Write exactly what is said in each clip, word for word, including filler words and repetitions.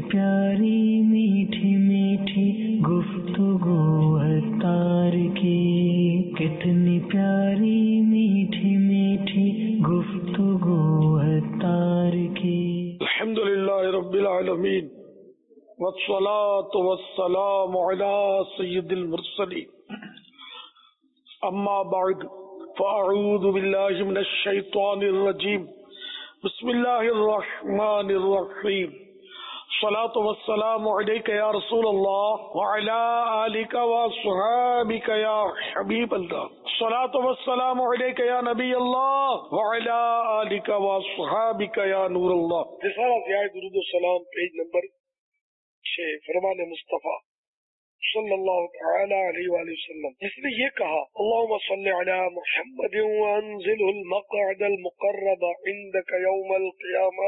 پیاری میٹھی میٹھی گفتگو عطار کی، کتنی پیاری میٹھی میٹھی گفتگو عطار کی۔ الحمدللہ رب العالمین والصلاة والسلام علی سید المرسلین، اما بعد فاعوذ باللہ من الشیطان الرجیم، بسم اللہ الرحمن الرحیم، الصلاة والسلام علیک یا رسول اللہ وعلی آلک واصحابک یا حبیب اللہ، الصلاة والسلام علیک یا نبی اللہ وعلی آلک واصحابک یا نور اللہ۔ رسالہ ضیاء درود و سلام، پیج نمبر چھ، فرمان مصطفیٰ صلی اللہ تعالی علیہ وآلہ وسلم، جس نے یہ کہا اللہم صلی علی محمد وانزلہ المقعد المقرب عندک یوم القیامہ،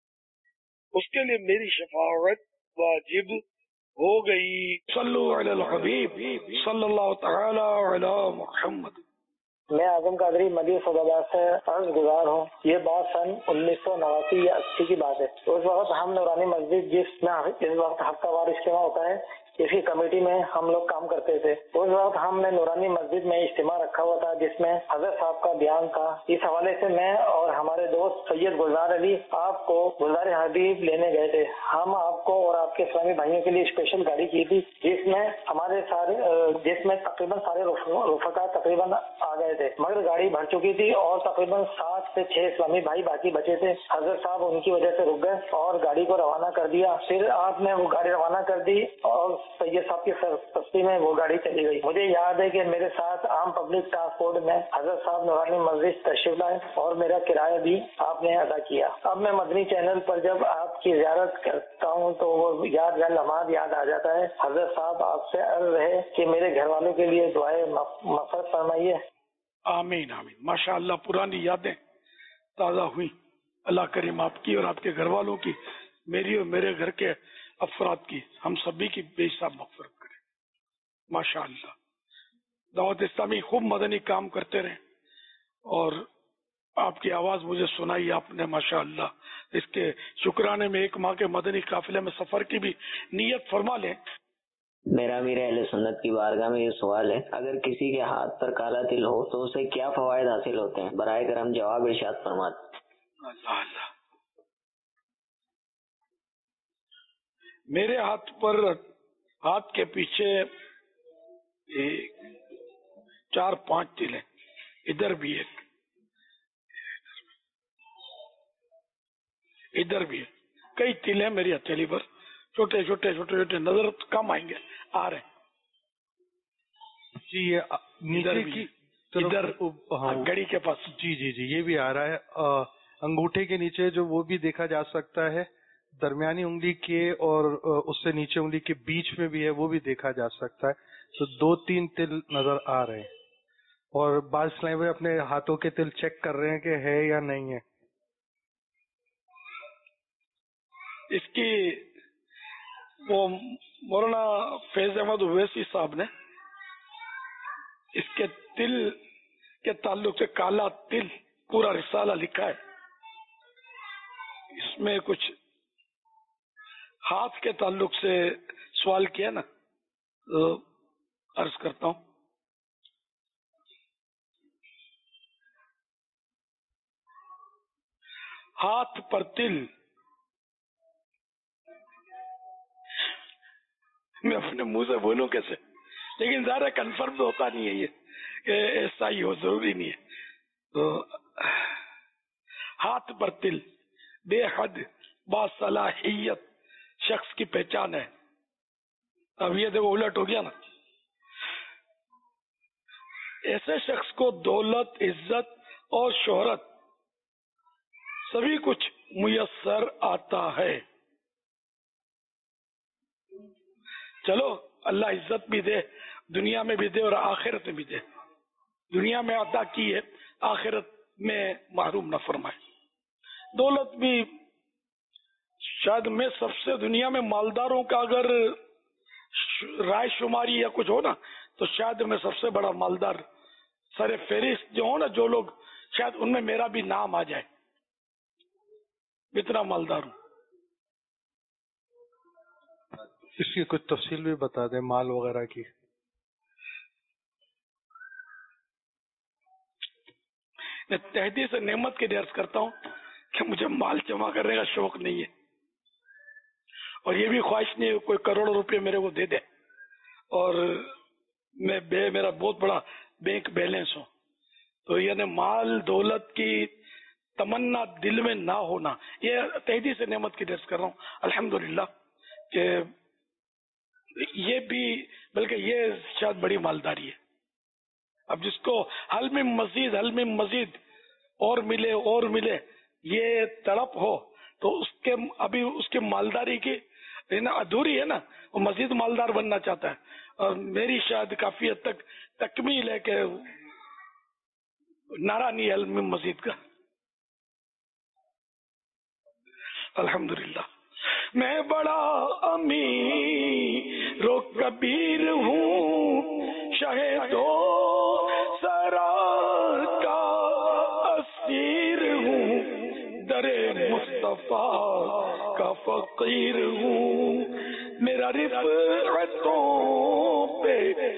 اس کے لیے میری شفاعت واجب ہو گئی۔ صلو علی الحبیب صلی اللہ تعالی علی محمد۔ میں اعظم قادری مدی صداباد سے عرض گزار ہوں۔ یہ بات سن انیس سو نواسی یا اسی کی بات ہے۔ اس وقت ہم نورانی مسجد جس میں اس وقت ہفتہ وار اجتماع ہوتا ہے، اس کی کمیٹی میں ہم لوگ کام کرتے تھے۔ اس وقت ہم نے نورانی مسجد میں اجتماع رکھا ہوا تھا جس میں حضرت صاحب کا بیان تھا۔ اس حوالے سے میں اور ہمارے دوست سید گلزار علی آپ کو گلزار حبیب لینے گئے تھے۔ ہم آپ کو اور آپ کے اسلامی بھائیوں کے لیے اسپیشل گاڑی کی تھی جس میں ہمارے سارے جس میں تقریباً سارے رفقا تقریباً آ گئے تھے، مگر گاڑی بھر چکی تھی اور تقریباً سات سے چھ اسلامی بھائی باقی بچے تھے۔ حضرت صاحب ان کی وجہ سے رک گئے اور گاڑی کو روانہ کر دیا۔ پھر آپ نے وہ گاڑی روانہ کر دی اور سید صاحب کی سستی میں وہ گاڑی چلی گئی۔ مجھے یاد ہے کہ میرے ساتھ عام پبلک ٹرانسپورٹ میں حضرت صاحب نورانی مسجد تشریف لائے اور میرا کرایہ بھی آپ نے ادا کیا۔ اب میں مدنی چینل پر جب آپ کی زیارت کرتا ہوں تو وہ یادگار لمحات یاد آ جاتا ہے۔ حضرت صاحب آپ سے عرض ہے کہ میرے گھر والوں کے لیے دعائیں مغفرت فرمائیے۔ آمین آمین۔ ماشاء اللہ، پرانی یادیں تازہ ہوئی۔ اللہ کریم آپ کی اور آپ کے گھر والوں کی، میری اور میرے گھر کے افراد کی، ہم سبھی کی بے حساب مغفرت کرے۔ ماشاء اللہ، دعوت اسلامی خوب مدنی کام کرتے رہے اور آپ کی آواز مجھے سنائی آپ نے، ماشاء اللہ۔ اس کے شکرانے میں ایک ماہ کے مدنی قافلے میں سفر کی بھی نیت فرما لیں۔ میرا امیر اہل سنت کی بارگاہ میں یہ سوال ہے، اگر کسی کے ہاتھ پر کالا تل ہو تو اسے کیا فوائد حاصل ہوتے ہیں؟ برائے کرم جواب ارشاد فرمائیں۔ اللہ اللہ، میرے ہاتھ پر، ہاتھ کے پیچھے ایک چار پانچ تل ہیں، ادھر بھی ایک، ادھر بھی ہے، کئی تل ہیں میری ہتھیلی پر، چھوٹے چھوٹے چھوٹے چھوٹے، نظر کم آئیں گے، آ رہے ہیں جی۔ یہ نیچے کی ادھر گڑی کے پاس، جی جی جی یہ بھی آ رہا ہے۔ انگوٹھے کے نیچے جو وہ بھی دیکھا جا سکتا ہے، درمیانی انگلی کے اور اس سے نیچے انگلی کے بیچ میں بھی ہے، وہ بھی دیکھا جا سکتا ہے۔ تو دو تین تل نظر آ رہے ہیں اور بعض اسلامی بھائی اپنے ہاتھوں کے تل چیک کر رہے ہیں کہ ہے یا نہیں ہے۔ اس کی وہ مولانا فیض احمد اویسی صاحب نے اس کے تل کے تعلق سے کالا تل پورا رسالہ لکھا ہے۔ اس میں کچھ ہاتھ کے تعلق سے سوال کیا نا، تو عرض کرتا ہوں۔ ہاتھ پر تل، میں اپنے منہ سے بولوں کیسے، لیکن ظاہر کنفرم تو ہوتا نہیں ہے یہ کہ ایسا ہی ہو، ضروری نہیں ہے۔ تو ہاتھ پر تل بے حد باصلاحیت شخص کی پہچان ہے۔ اب یہ دیکھو الٹ ہو گیا نا۔ ایسے شخص کو دولت، عزت اور شہرت سبھی کچھ میسر آتا ہے۔ چلو اللہ عزت بھی دے، دنیا میں بھی دے اور آخرت میں بھی دے۔ دنیا میں عطا کی ہے، آخرت میں محروم نہ فرمائے۔ دولت بھی، شاید میں سب سے دنیا میں مالداروں کا اگر رائے شماری یا کچھ ہو نا تو شاید میں سب سے بڑا مالدار، سر فہرست جو ہو نا، جو لوگ، شاید ان میں میرا بھی نام آ جائے، اتنا مالدار ہوں۔ اس کی کچھ تفصیل بھی بتا دیں مال وغیرہ کی. میں تہدی سے نعمت کے درس کرتا ہوں کہ مجھے مال جمع کرنے کا شوق نہیں ہے اور یہ بھی خواہش نہیں ہے کوئی کروڑوں روپے میرے کو دے دے اور میں بے میرا بہت بڑا بینک بیلنس ہو. تو یعنی مال دولت کی تمنا دل میں نہ ہونا، یہ تہدی سے نعمت کی درس کر رہا ہوں الحمدللہ کہ یہ بھی بلکہ یہ شاید بڑی مالداری ہے. اب جس کو حل میں مزید حل میں مزید اور ملے اور ملے یہ تڑپ ہو تو اس کے ابھی اس کی مالداری کی ادھوری ہے نا، وہ مزید مالدار بننا چاہتا ہے. اور میری شاید کافی حد تک تکمیل ہے کہ نعرہ نہیں حل میں مزید کا. الحمدللہ. میں بڑا امیر و کبیر ہوں، شہدو سرا کا اسیر ہوں، در مصطفیٰ کا فقیر ہوں، میرا رفعتوں پہ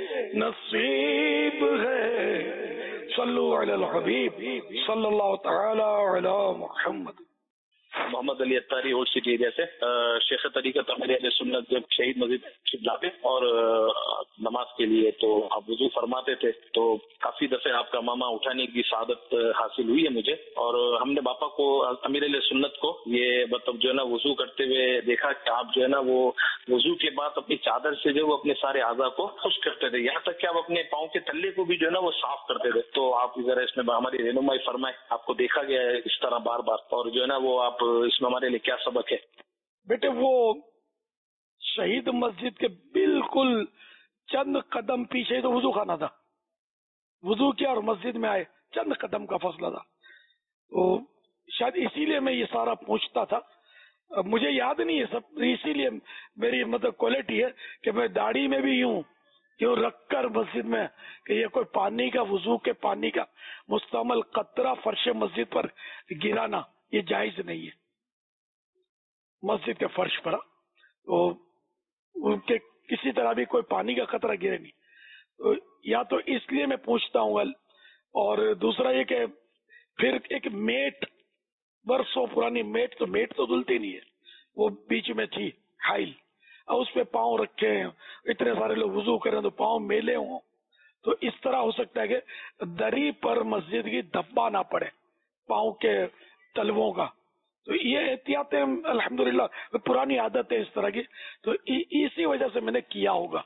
نصیب ہے. صلو علی الحبیب صلی اللہ تعالی علی Muhammad. Muhammad Ali Attari old city area سے. شیخ طریقت امیر اہل سنت جب شہید مسجد شبلا اور نماز کے لیے تو آپ وضو فرماتے تھے تو کافی دفعہ آپ کا ماما اٹھانے کی سعادت حاصل ہوئی ہے مجھے، اور ہم نے باپا کو امیر اہل سنت کو یہ مطلب جو ہے نا وضو کرتے ہوئے دیکھا کہ آپ جو ہے نا وہ وضو کے بعد اپنی چادر سے جو وہ اپنے سارے اعضاء کو خشک کرتے تھے، یہاں تک کہ آپ اپنے پاؤں کے تلے کو بھی جو ہے نا وہ صاف کرتے تھے. تو آپ ذرا اس میں ہماری رہنمائی فرمائیں، آپ کو دیکھا گیا ہے اس طرح بار بار، اور جو ہے نا وہ آپ اس میں ہمارے لیے کیا سبق ہے؟ بیٹے وہ شہید مسجد کے بالکل چند قدم پیچھے تو وضو خانہ تھا، وضو کیا اور مسجد میں آئے، چند قدم کا فاصلہ تھا. تو شاید اسی لیے میں یہ سارا پوچھتا تھا، مجھے یاد نہیں ہے سب، اسی لیے میری مطلب کوالٹی ہے کہ میں داڑھی میں بھی یوں کیوں رکھ کر مسجد میں کہ یہ کوئی پانی کا وضو کے پانی کا مستعمل قطرہ فرش مسجد پر گرانا یہ جائز نہیں ہے. مسجد کے فرش پر تو ان کے کسی طرح بھی کوئی پانی کا قطرہ گرے نہیں. تو یا تو اس لیے میں پوچھتا ہوں، اور دوسرا یہ کہ پھر ایک میٹ برسوں پرانی میٹ تو میٹ تو دھلتی نہیں ہے، وہ بیچ میں تھی حائل، اور اس پہ پاؤں رکھے ہیں، اتنے سارے لوگ وضو کریں تو پاؤں میلے ہوں، تو اس طرح ہو سکتا ہے کہ دری پر مسجد کی دھبا نہ پڑے پاؤں کے تلووں کا. تو یہ احتیاط الحمدللہ پرانی عادت ہے اس طرح کی، تو اسی وجہ سے میں نے کیا ہوگا.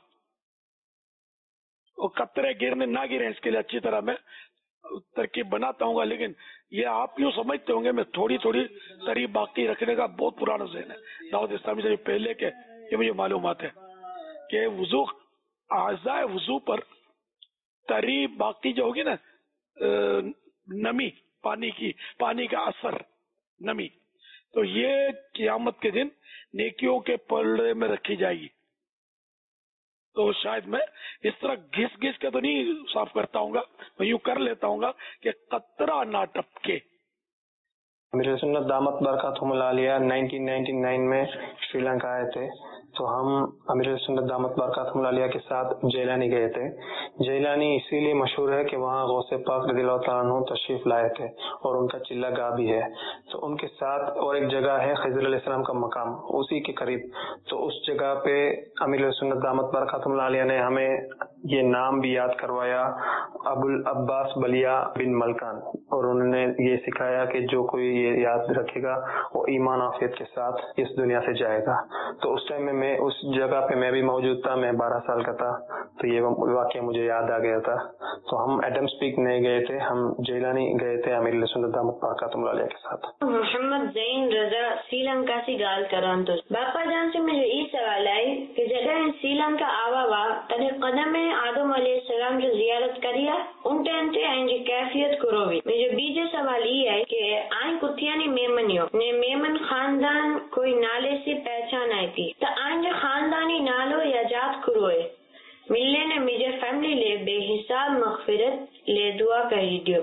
وہ قطرے گرنے نہ گرے اس کے لیے اچھی طرح میں ترکیب بناتا ہوں گا، لیکن یہ آپ یوں سمجھتے ہوں گے میں تھوڑی تھوڑی تری باقی رکھنے کا بہت پرانا ذہن ہے دعوت اسلامی سے پہلے کے، یہ مجھے معلومات ہے کہ وضو اعضاء وضو پر تری باقی جو ہوگی نا نمی پانی کی، پانی کا اثر نمی، تو یہ قیامت کے دن نیکیوں کے پلڑے میں رکھی جائے گی. تو شاید میں اس طرح گھس گھس کے تو نہیں صاف کرتا ہوں گا، میں یوں کر لیتا ہوں گا کہ قطرہ نہ ٹپکے. امیر سنت دامت برکاتہم العالیہ نائنٹین نائنٹی نائن میں سری لنکا آئے تھے، تو ہم امیر سنت دامت برکاتہم العالیہ کے ساتھ جیلانی گئے تھے. جیلانی اسی لیے مشہور ہے کہ وہاں غوث پاک رضی اللہ تعالیٰ عنہ تشریف لائے تھے اور ان کا چلہ گاہ بھی ہے. تو ان کے ساتھ اور ایک جگہ ہے خضر علیہ السلام کا مقام اسی کے قریب، تو اس جگہ پہ امیر سنت دامت برکاتہم العالیہ نے ہمیں یہ نام بھی یاد کروایا، ابو العباس بلیا بن ملکان، اور انہوں نے یہ سکھایا کہ جو کوئی یہ یاد رکھے گا وہ ایمان عافیت کے ساتھ اس دنیا سے جائے گا. تو اس ٹائم میں میں اس جگہ پہ میں بھی موجود تھا، میں بارہ سال کا تھا، تو یہ واقعہ مجھے یاد آ گیا تھا. تو ہم ایڈم سپیک نہیں گئے تھے، ہم جیلانی گئے تھے امیر سنت دامت برکاتہم العالیہ کے ساتھ. محمد زین رضا سری لنکا سی گال کران تو باپا جان سے مجھے یہ سوال آئی کہ جگہ سری لنکا آوا وا تنے قدم آدم علیہ السلام جو زیارت کریا ان ٹینتے آئیں جی کیفیت کروی. مجھے بیجے سوال یہ ہے کہ آئیں کتیانی میمنیو نے میمن خاندان کوئی نالے سے پہچان آئی تھی تو آئیں جو خاندانی نالو یا جات کروئے ملنے نے مجھے فیملی لے بے حساب مغفرت لے دعا کری دیو.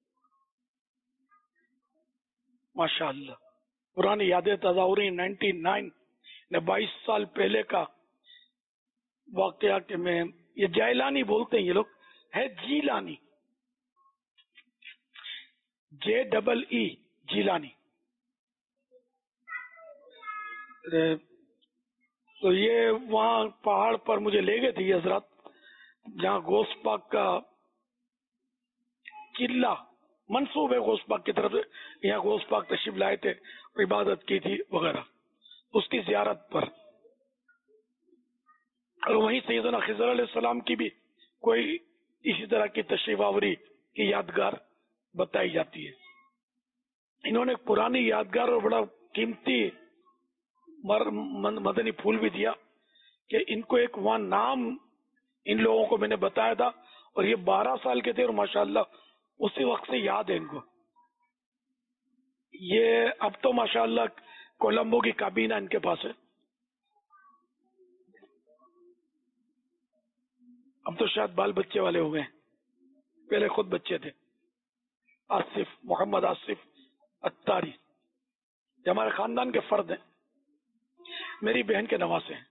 ماشاء اللہ پرانی یادیں تازہ ہو رہی. نائنٹی نائن نے بائیس سال پہلے کا واقعہ کہ میں یہ جیلانی بولتے ہیں یہ لوگ، ہے Jilani, J double E Jilani. تو یہ وہاں پہاڑ پر مجھے لے گئے تھے یہ حضرات، جہاں غوث پاک کا قلعہ منسوب ہے غوث پاک کی طرف سے، یہاں غوث پاک تشریف لائے تھے، عبادت کی تھی وغیرہ، اس کی زیارت پر. اور وہیں سیدنا خضر علیہ السلام کی بھی کوئی اسی طرح کی تشریف آوری کی یادگار بتائی جاتی ہے. انہوں نے ایک پرانی یادگار اور بڑا قیمتی مدنی پھول بھی دیا کہ ان کو ایک وہاں نام ان لوگوں کو میں نے بتایا تھا، اور یہ بارہ سال کے تھے اور ماشاءاللہ اسی وقت سے یاد ہے ان کو. یہ اب تو ماشاءاللہ کولمبو کی کابینہ ان کے پاس ہے، اب تو شاید بال بچے والے ہوئے ہیں، پہلے خود بچے تھے. آصف محمد آصف اتاری یہ ہمارے خاندان کے فرد ہیں، میری بہن کے نواسے ہیں.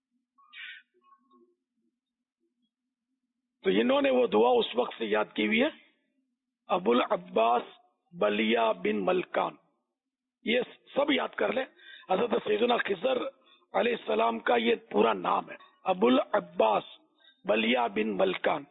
تو انہوں نے وہ دعا اس وقت سے یاد کی ہوئی ہے، ابو العباس بلیا بن ملکان. یہ سب یاد کر لیں، حضرت سیدنا خضر علیہ السلام کا یہ پورا نام ہے، ابو العباس بلیا بن ملکان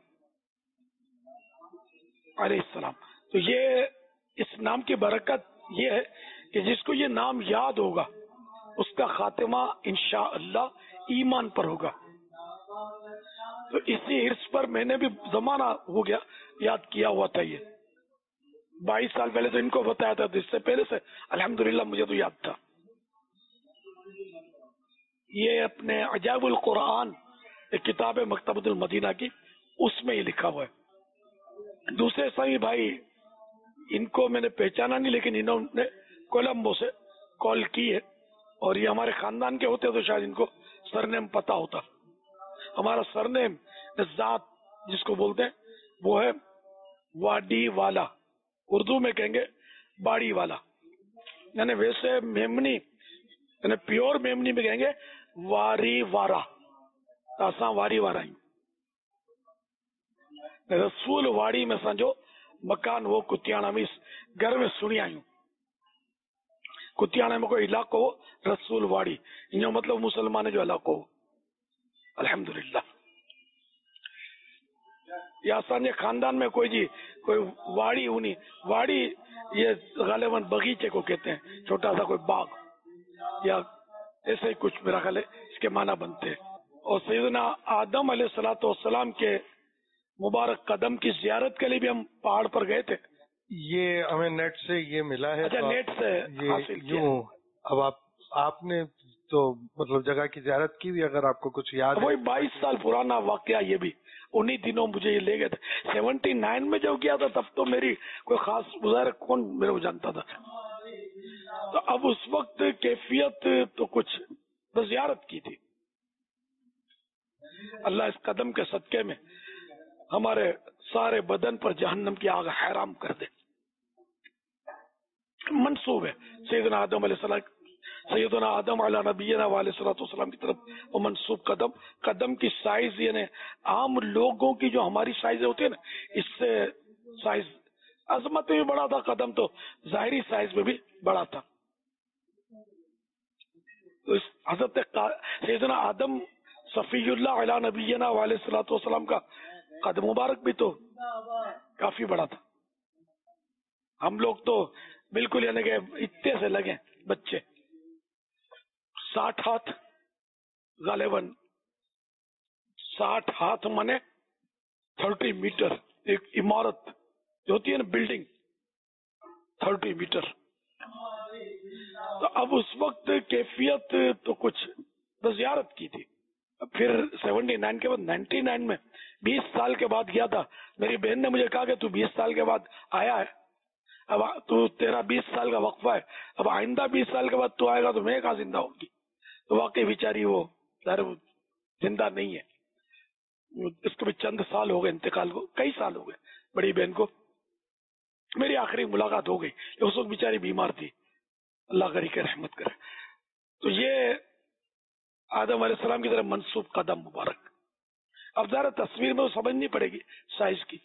علیہ السلام. تو یہ اس نام کی برکت یہ ہے کہ جس کو یہ نام یاد ہوگا اس کا خاتمہ انشاءاللہ ایمان پر ہوگا. تو اسی حرص پر میں نے بھی زمانہ ہو گیا یاد کیا ہوا تھا. یہ بائیس سال پہلے تو ان کو بتایا تھا، اس سے پہلے سے الحمدللہ مجھے تو یاد تھا. یہ اپنے عجائب القرآن ایک کتاب ہے مکتبۃ المدینہ کی، اس میں یہ لکھا ہوا ہے. دوسرے صحیح بھائی ان کو میں نے پہچانا نہیں، لیکن انہوں نے کولمبو سے کال کی ہے، اور یہ ہمارے خاندان کے ہوتے تو شاید ان کو سرنیم پتا ہوتا. ہمارا سرنیم ذات جس کو بولتے ہیں وہ ہے واڈی والا، اردو میں کہیں گے باڑی والا، یعنی ویسے میمنی یعنی پیور میمنی میں کہیں گے واری وارا، تاساں واری وارا ہی. رسول واڑی میں سمجھو مکان وہ کتیانا میں، اس گھر میں سنی آئی ہوں. کتیانا میں کوئی علاقہ ہو رسول واڑی، یہ مطلب مسلمان جو علاقہ ہو. الحمدللہ یا سانجے خاندان میں کوئی جی کوئی واڑی ہونی، واڑی یہ غالباً باغیچے کو کہتے ہیں، چھوٹا سا کوئی باغ یا ایسے ہی کچھ میرا خیال ہے اس کے معنی بنتے ہیں. اور سیدنا آدم علیہ الصلوۃ والسلام کے مبارک قدم کی زیارت کے لیے بھی ہم پہاڑ پر گئے تھے. یہ ہمیں نیٹ سے یہ ملا ہے. اچھا نیٹ سے حاصل کیا. اب آپ آپ نے تو مطلب جگہ کی زیارت کی بھی، اگر آپ کو کچھ یاد ہے. وہی بائیس سال پرانا واقعہ، یہ بھی انہی دنوں مجھے یہ لے گئے تھے. سیونٹی نائن میں جب گیا تھا تب تو میری کوئی خاص گزار کون میرے کو جانتا تھا. تو اب اس وقت کیفیت تو کچھ بس زیارت کی تھی. اللہ اس قدم کے صدقے میں ہمارے سارے بدن پر جہنم کی آگ حرام کر دے. منسوب ہے سیدنا آدم علیہ السلام، سیدنا آدم علیہ نبینا علیہ الصلوۃ والسلام کی طرف وہ منسوب قدم. قدم کی سائز یعنی عام لوگوں کی جو ہماری سائز ہوتی ہے نا، اس سے سائز عظمت میں بھی بڑا تھا، قدم تو ظاہری سائز میں بھی بڑا تھا. تو اس حضرت سیدنا آدم صفی اللہ علیہ نبینا علیہ الصلوۃ والسلام کا قدم مبارک بھی تو کافی بڑا تھا. ہم لوگ تو بالکل یعنی کہ اتنے سے لگے بچے، ساٹھ ہاتھ غالباً، ساٹھ ہاتھ مانے تھرٹی میٹر. ایک عمارت جو ہوتی ہے نا بلڈنگ، تھرٹی میٹر. تو اب اس وقت کیفیت تو کچھ بس زیارت کی تھی. پھر سیونٹی نائن کے بعد نائنٹی نائن میں بیس سال کے بعد گیا تھا. میری بہن نے مجھے کہا کہ تو بیس سال کے بعد آیا ہے، اب تو تیرا بیس سال کا وقفہ ہے، اب آئندہ بیس سال کے بعد تو آئے گا تو میں کہاں زندہ ہوگی. تو واقعی بیچاری وہ زندہ نہیں ہے، اس کو بھی چند سال ہو گئے انتقال کو، کئی سال ہو گئے. بڑی بہن کو میری آخری ملاقات ہو گئی، اس وقت بیچاری بیمار تھی، اللہ غری کے رحمت کرے. تو یہ آدم علیہ السلام کی طرف منسوب قدم مبارک. اب ذرا تصویر میں سمجھنی پڑے گی سائز کی.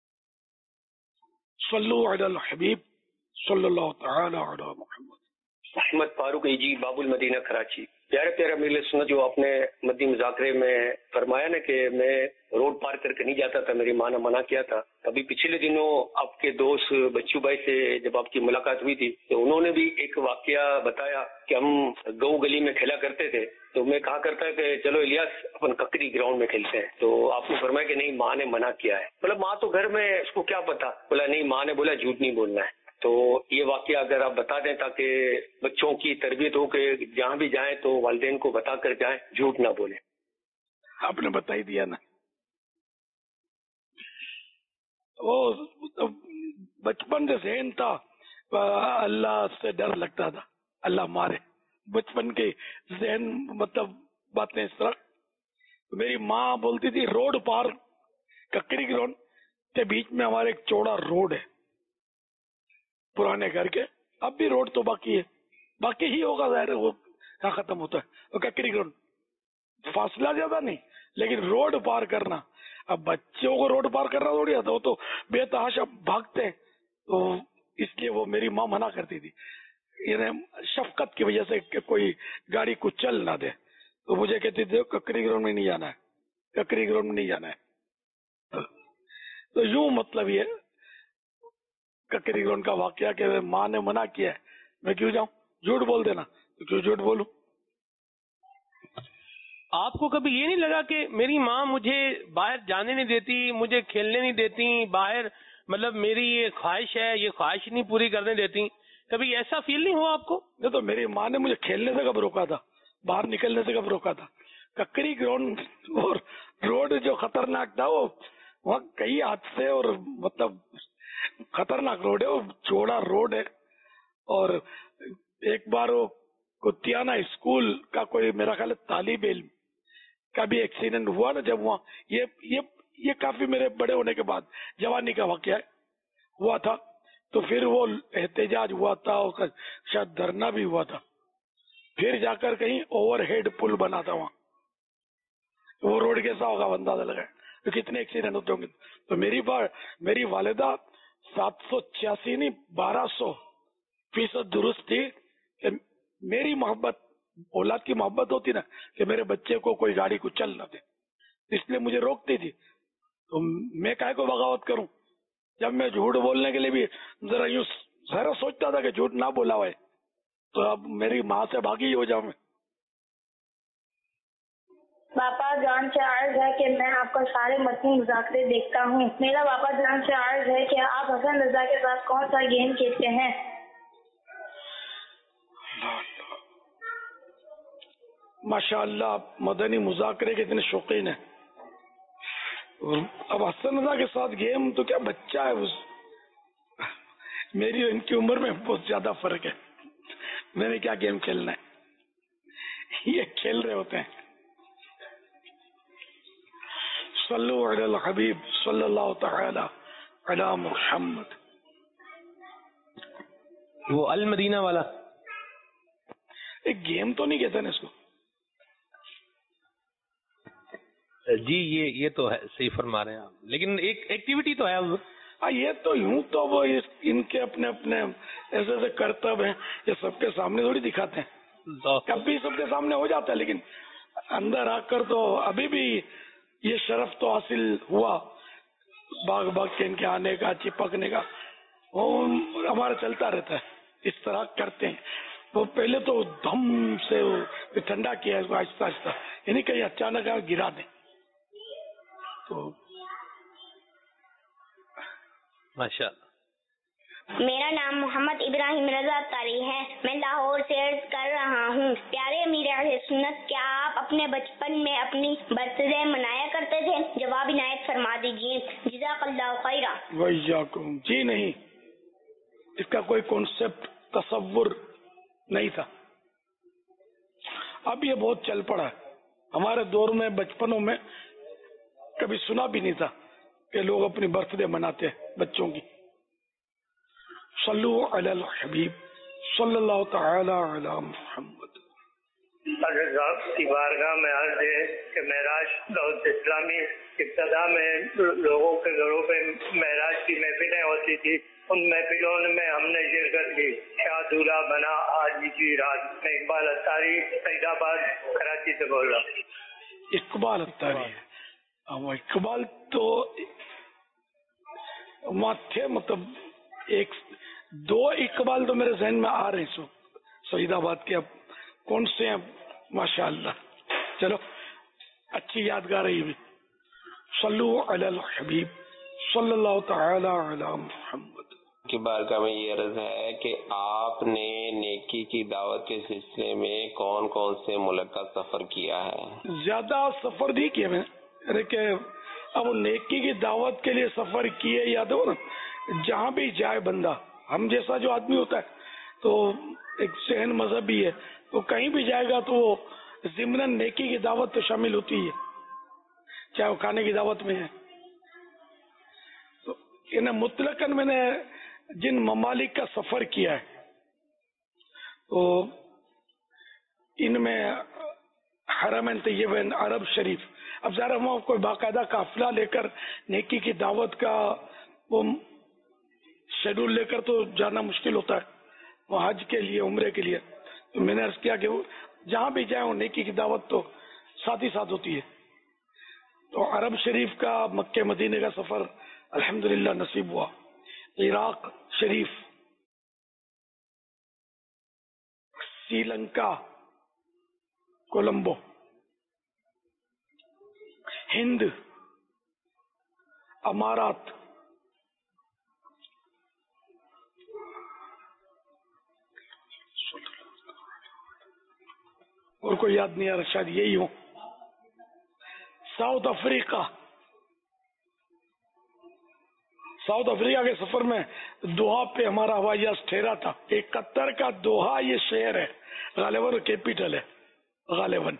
صلو علی الحبیب صلی اللہ تعالی علی محمد. احمد فاروق جی باب المدینہ کراچی. پیارے پیارے میرے سنت جو آپ نے مدنی مذاکرے میں فرمایا نا کہ میں روڈ پار کر کے نہیں جاتا تھا, میری ماں نے منع کیا تھا. ابھی پچھلے دنوں آپ کے دوست بچو بھائی سے جب آپ کی ملاقات ہوئی تھی تو انہوں نے بھی ایک واقعہ بتایا کہ ہم گو گلی میں کھیلا کرتے تھے تو میں کہا کرتا ہے کہ چلو الیاس اپن ککری گراؤنڈ میں کھیلتے ہیں. تو آپ نے فرمایا کہ نہیں ماں نے منع کیا ہے. بولا ماں تو گھر میں, اس کو کیا پتا. بولا نہیں ماں نے بولا جھوٹ نہیں بولنا ہے. تو یہ واقعہ اگر آپ بتا دیں تاکہ بچوں کی تربیت ہو کہ جہاں بھی جائیں تو والدین کو بتا کر جائیں, جھوٹ نہ بولیں. آپ نے بتا ہی دیا نا. وہ بچپن سے ذہن تھا, اللہ سے ڈر لگتا تھا, اللہ مارے. بچپن کے ذہن مطلب باتیں اس طرح. میری ماں بولتی تھی روڈ پار ککڑی گراؤنڈ کے بیچ میں ہمارے ایک چوڑا روڈ ہے پرانے گھر کے, اب بھی روڈ تو باقی ہے, باقی ہی ہوگا ظاہر ہے, وہ کہاں ختم ہوتا ہے وہ ککڑی گراؤنڈ. فاصلہ زیادہ نہیں لیکن روڈ پار کرنا, اب بچوں کو روڈ پار کرنا تھوڑی آتا, وہ تو بے تحاشا بھاگتے ہیں. تو اس لیے وہ میری ماں منع کرتی تھی, یعنی شفقت کی وجہ سے کہ کوئی گاڑی کو چل نہ دے. تو مجھے کہتی تھی ککڑی گراؤنڈ میں نہیں جانا ہے, ککڑی گراؤنڈ میں نہیں جانا ہے. تو یوں مطلب یہ ککری گراؤنڈ کا واقعہ کہ ماں نے منع کیا ہے, میں کیوں جاؤں, جھوٹ بول دینا, تو کیوں جھوٹ بولوں. آپ کو کبھی یہ نہیں لگا کہ میری ماں مجھے باہر جانے نہیں دیتی, مجھے کھیلنے نہیں دیتی باہر, مطلب میری یہ خواہش ہے یہ خواہش نہیں پوری کرنے دیتی, کبھی ایسا فیل نہیں ہوا آپ کو؟ نہیں تو میری ماں نے مجھے کھیلنے سے کب روکا تھا, باہر نکلنے سے کب روکا تھا. ککری گراؤنڈ اور روڈ جو خطرناک تھا وہ وہاں کئی حادثے اور مطلب خطرناک روڈ ہے, وہ چوڑا روڈ ہے. اور ایک بار وہ کتیانہ اسکول کا کوئی میرا خیال ہے طالب علم کا بھی ایکسیڈنٹ ہوا نا, جب وہاں یہ یہ یہ کافی میرے بڑے ہونے کے بعد جوانی کا واقعہ ہوا تھا. تو پھر وہ احتجاج ہوا تھا, شاید دھرنا بھی ہوا تھا, پھر جا کر کہیں اوور ہیڈ پل بنا تھا وہاں. وہ روڈ کیسا ہوگا اندازہ لگا تو کتنے ایکسیڈنٹ ہوتے ہوں گے. تو میری بار میری والدہ سات سو چھیاسی نہیں بارہ سو فیصد درست تھی کہ میری محبت, اولاد کی محبت ہوتی نا کہ میرے بچے کو کوئی گاڑی کو چل نہ دے, اس لیے مجھے روکتی تھی. تو میں کائے کو بغاوت کروں, جب میں جھوٹ بولنے کے لیے بھی ذرا یوں ذرا سوچتا تھا کہ جھوٹ نہ بولا ہوئے تو اب میری ماں سے بھاگی ہو جاؤں میں. باپا جان سے عرض ہے کہ میں آپ کا سارے متنی مذاکرے دیکھتا ہوں. میرا باپا جان سے عرض ہے کہ آپ حسن رضا کے ساتھ کون سا گیم کھیلتے ہیں؟ ماشاء اللہ آپ مدنی مذاکرے کے اتنے شوقین ہیں. اب حسن رضا کے ساتھ گیم تو کیا بچہ ہے, میری ان کی عمر میں بہت زیادہ فرق ہے. میں نے کیا گیم کھیلنا ہے, یہ کھیل رہے ہوتے ہیں. صلو علی الحبیب صلی اللہ تعالی علی محمد. وہ المدینہ والا ایک گیم تو نہیں کہتے نا اس کو. جی یہ یہ تو ہے, صحیح فرما رہے ہیں آپ, لیکن ایک ایکٹیویٹی تو ہے. ہاں یہ تو یوں تو وہ ان کے اپنے اپنے ایسے ایسے کرتب ہیں, یہ سب کے سامنے تھوڑی دکھاتے ہیں. کبھی سب کے سامنے ہو جاتا ہے لیکن اندر آ کر تو ابھی بھی یہ شرف تو حاصل ہوا باغ باغ کے ان کے آنے کا, چپکنے کا, وہ ہمارا چلتا رہتا ہے. اس طرح کرتے ہیں. وہ پہلے تو دم سے ٹھنڈا کیا ہے آہستہ آہستہ, یعنی کہیں اچانک گرا دیں. تو ماشاء اللہ. میرا نام محمد ابراہیم رضا تاری ہے, میں لاہور سے عرض کر رہا ہوں. پیارے امیر اہل سنت, کیا آپ اپنے بچپن میں اپنی برتھ ڈے منایا کرتے تھے؟ جواب عنایت فرما دیجیے, جزاک اللہ خیرا. ویاکم. جی نہیں, اس کا کوئی کانسیپٹ تصور نہیں تھا. اب یہ بہت چل پڑا ہے. ہمارے دور میں بچپنوں میں کبھی سنا بھی نہیں تھا کہ لوگ اپنی برتھ ڈے مناتے ہیں بچوں کی. صلو علی الحبیب صلی اللہ تعالی علی محمد. حضرت صاحب کی بارگاہ میں عرض ہے کہ معراج دعوت اسلامی ابتدا میں لوگوں کے گھروں پہ معراج کی محفلیں ہوتی تھی، ان محفلوں میں ہم نے شرکت کی. کیا دولہا بنا آج کی رات. میں اقبال اتاری سعید آباد کراچی سے بول رہا ہوں. اقبال اتاری وہ اقبال تو وہاں تھے، مطلب ایک دو اقبال تو میرے ذہن میں آ رہے ہیں سو سعید آباد کے. اب کون سے ہیں؟ ماشاء اللہ. چلو اچھی یادگار ہے. صلو علی الحبیب صلی اللہ تعالی علی محمد. کی بارگاہ میں یہ عرض ہے کہ آپ نے نیکی کی دعوت کے سلسلے میں کون کون سے ملک کا سفر کیا ہے؟ زیادہ سفر نہیں کیا میں نے، کہ اب نیکی کی دعوت کے لیے سفر کیے. یاد ہو نا، جہاں بھی جائے بندہ، ہم جیسا جو آدمی ہوتا ہے تو ایک ذہن مذہبی ہے، تو کہیں بھی جائے گا تو وہ ضمن نیکی کی دعوت تو شامل ہوتی ہے، چاہے وہ کھانے کی دعوت میں ہے. تو انہیں مطلقاً میں نے جن ممالک کا سفر کیا ہے تو ان میں حرمین طیبین، عرب شریف. اب ذرا ہم کوئی باقاعدہ قافلہ لے کر نیکی کی دعوت کا وہ شیڈول لے کر تو جانا مشکل ہوتا ہے، وہ حج کے لیے، عمرے کے لیے. تو میں نے عرض کیا کہ جہاں بھی جائیں وہ نیکی کی دعوت تو ساتھ ہی ساتھ ہوتی ہے. تو عرب شریف کا، مکہ مدینے کا سفر الحمدللہ نصیب ہوا. عراق شریف، سری لنکا، کولمبو، ہند، امارات، اور کوئی یاد نہیں آ رہا، شاید یہی ہو. South Africa. ساؤتھ افریقہ کے سفر میں دوحہ پہ ہمارا ہوائی جہاز ٹھہرا تھا. ایک قطر کا دوحہ یہ شہر ہے، غالباً کیپیٹل ہے غالباً.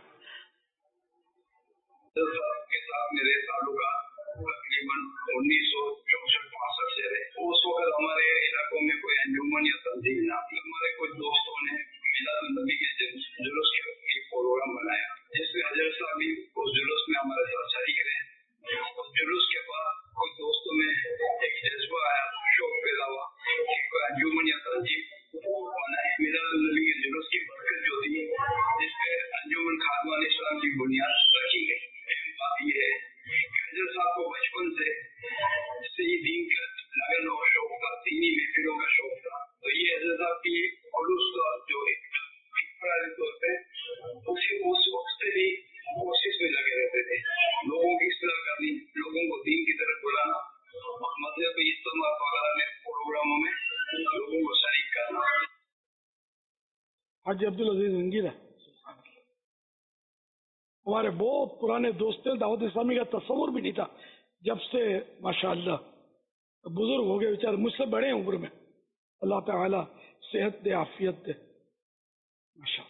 میرے تعلقات تقریباً انیس سو چونسٹھ پاسٹھ سے رہے. اس وقت ہمارے علاقوں میں کوئی انجمن یا تنظیم نہ تھی. ہمارے کچھ دوستوں نے میلاد النبی کے جلوس کے پروگرام بنایا، جس میں حضرت صاحب بھی اس جلوس میں ہمارے ساتھ شریک رہے. اس جلوس کے بعد کچھ دوستوں میں ایک جذبہ آیا، شوق پیدا ہوا کہ کوئی انجمن یا تنظیم بنائے. میلاد النبی کے جلوس کی برکت جو تھی، جس پہ انجمن خادمان اسلام کی بنیاد رکھی گئی. بات یہ ہے کہ حضرت صاحب کو بچپن سے صحیح دین کا لگن اور شوق تھا، دینی محفلوں کا شوق تھا. تو یہ حضرت صاحب کی خلوص کا جو طور پہ اسی اس وقت سے بھی کوشش میں لگے رہتے تھے، لوگوں کی اصلاح کرنی، لوگوں کو دین کی طرف بلانا، مذہبی اجتماع وغیرہ میں پروگراموں میں لوگوں کو شریک کرنا. حاجی عبدالعزیز انگیرہ ہمارے بہت پرانے دوست ہیں. دعوت اسلامی کا تصور بھی نہیں تھا جب سے ماشاءاللہ بزرگ ہو گئے، بیچارے مجھ سے بڑے ہیں عمر میں. اللہ تعالی صحت دے، عافیت دے ماشاءاللہ.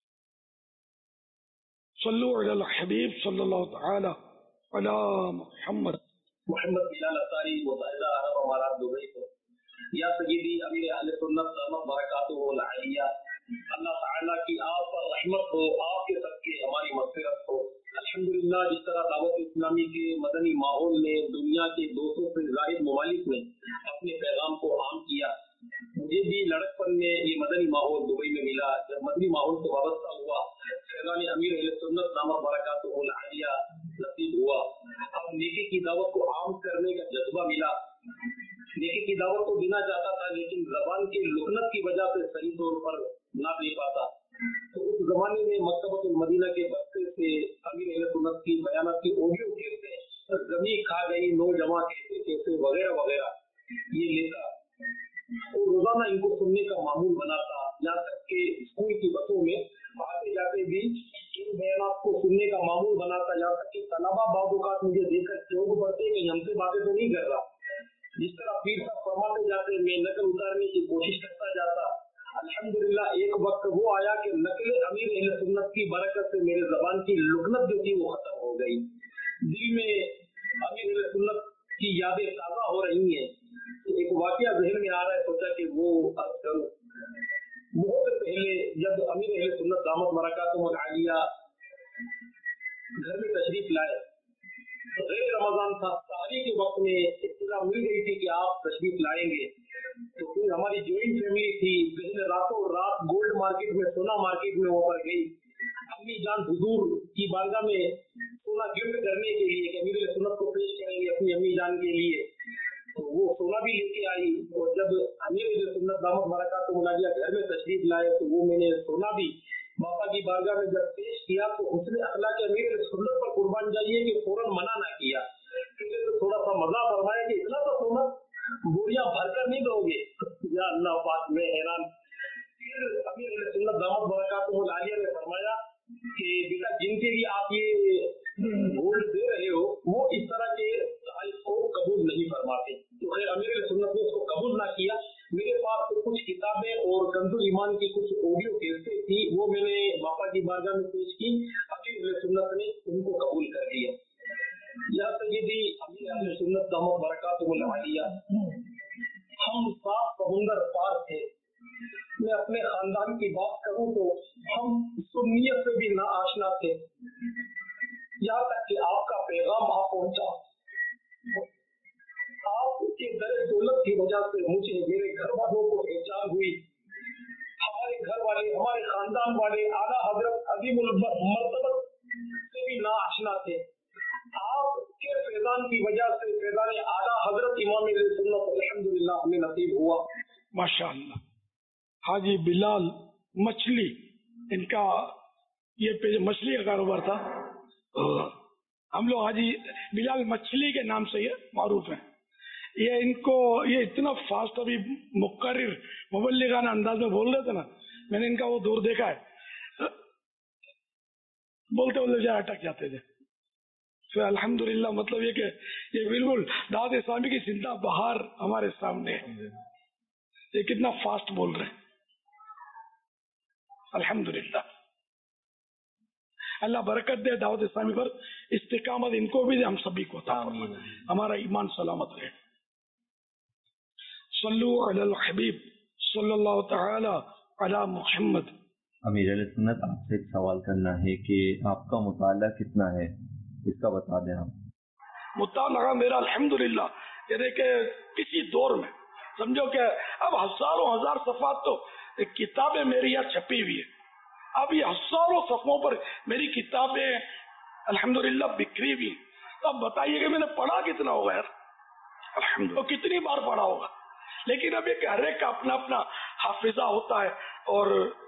صلو علی الحبیب صلی اللہ تعالی علی محمد. محمد بلال اتاری متحدہ عرب امارات دبئی کو. یا سیدی امیر اہل سنت دامت برکاتہ العالیہ، اللہ تعالیٰ کی آپ پر رحمت ہو، آپ کے صدقے ہماری مغفرت ہو. الحمدللہ جس طرح دعوت اسلامی کے مدنی ماحول نے دنیا کے دو سو سے زائد ممالک میں اپنے پیغام کو عام کیا، مجھے بھی لڑکپن میں یہ مدنی ماحول دبئی میں ملا. جب مدنی ماحول سے وابستہ ہوا، فیضان امیر اہل سنت دامت برکاتہ العالیہ نصیب ہوا. اب نیکی کی دعوت کو عام کرنے کا جذبہ ملا. نیکی کی دعوت کو دینا چاہتا تھا، لیکن زبان کی لکنت کی وجہ سے صحیح طور پر نہ دے پاتا. تو اس زمانے میں مکتبۃ المدینہ کے بستے سے امیر اہل سنت کی بیانات کی آڈیو کیسے، زمین کھا گئی، نوجوان کیسے کیسے وغیرہ وغیرہ یہ لیتا اور روزانہ ان کو سننے کا معمول بناتا. یہاں تک کہ اسکول کی بسوں میں آتے جاتے بھی ان بیانات کو سننے کا معمول بناتا. یہاں تک کہ طلبا بعض اوقات مجھے دیکھ کر چوک پڑتے کہ ہم سے باتیں تو نہیں کر رہا. جس طرح پیر صاحب فرماتے جاتے میں نقل اتارنے کی کوشش کرتا جاتا. الحمدللہ ایک وقت وہ آیا کہ نقل امیر اہل سنت کی برکت سے میرے زبان کی لکنت جو تھی وہ ختم ہو گئی. دل میں امیر اہل سنت کی یادیں تازہ ہو رہی ہیں. ایک واقعہ ذہن میں آ رہا ہے، سوچا کہ وہ عرض کروں. बहुत पहले जब अमीर अहले सुन्नत दामत बरकातुहुल आलिया घर में तशरीफ लाए तो गैर रमजान था, सारी के वक्त में इत्तला मिल गई थी कि आप तशरीफ लाएंगे। तो फिर हमारी जॉइंट फैमिली थी, पहले रातों रात गोल्ड मार्केट में सोना मार्केट में ऊपर गई, अम्मी जान हुजूर की बारगाह में सोना गिफ्ट करने के लिए कि अमीर अहले सुन्नत को पेश करेंगे अपनी अम्मी जान के लिए, तो वो सोना भी लेके आई। और जब अमीर अहले सुन्नत दामत बरकातुहुल आलिया घर में तशरीफ लाए तो वो मैंने सोना भी बापा की बारगाह में जब पेश किया तो उसने अल्लाह के अमीर अहले सुन्नत पर कुर्बान जाइए कि फौरन मना ना किया, क्योंकि तो थोड़ा सा मजा फरमाया कि इतना तो सोना बोरियां भरकर नहीं दोगे। या अल्लाह पाक में हैरान। फिर अमीर अहले सुन्नत दामत बरकातुहुल आलिया ने फरमाया कि बेटा जिनके लिए आप ये गोल्ड दे रहे हो वो इस तरह के को कबूल नहीं फरमाते। तो खैर अमीर अहले सुन्नत ने उसको कबूल ना किया। मेरे पास तो कुछ किताबें और कंजुल ईमान की कुछ ऑडियो कैसेट थी, वो मैंने बापा की बारगाह में पेश की, अमीर अहले सुन्नत ने उनको कबूल कर लिया। या सय्यदी अमीर अहले सुन्नत दामत बरकातुहुल आलिया, हम सात समुंदर पार थे। मैं अपने खानदान की बात करूं तो हम सुन्नियत से भी ना आशना थे, यहाँ तक कि आपका पैगाम वहां पहुंचा। आपके दर दौलत की वजह से मुझे मेरे घर वालों को पहचान हुई। हमारे घर वाले, हमारे खानदान वाले आला हजरत अजीमुल मर्तबत से भी ना आशना थे। आपके फैजान की वजह से फैजान आला हजरत इमाम अहले सुन्नत अल्हम्दुलिल्लाह हमें नसीब हुआ। माशाअल्लाह। हाजी बिलाल मछली, इनका ये मछली का कारोबार था। हम लोग हाजी बिलाल मछली के नाम से ये मारूफ है। ये इनको ये इतना फास्ट अभी मुकर्रिर मुबल्लिगाना अंदाज में बोल रहे थे ना, मैंने इनका वो दौर देखा है, बोलते बोलते जरा अटक जाते थे। फिर अल्हम्दुलिल्लाह, मतलब ये कि ये बिल्कुल दाद इस्लामी की जिंदा बहार हमारे सामने है। ये कितना फास्ट बोल रहे हैं, अल्हम्दुलिल्लाह। अल्लाह बरकत दे दावत इस्लामी पर, इस्तिकामत इनको भी दे, हम सभी को अता फरमाए, हमारा ईमान सलामत रहे। सल्लु अलल हबीब सल्लल्लाहु तआला अला मुहम्मद। अमीर अहले सुन्नत, आपसे एक सवाल करना है कि आपका मुताला कितना है, इसका बता दें आप। मुताला मेरा अल्हम्दुलिल्लाह, यानी कि किसी दौर में समझो कि अब हजारों हजार सफात तो किताबें मेरी यहाँ छपी हुई है, अब ये हजारों सफों पर मेरी किताबें अल्हम्दुलिल्लाह बिखरी हुई। तो अब बताइए कि मैंने पढ़ा कितना होगा यार, अल्हम्दुलिल्लाह कितनी बार पढ़ा होगा। लेकिन अब एक हर एक का अपना अपना हाफिजा होता है, और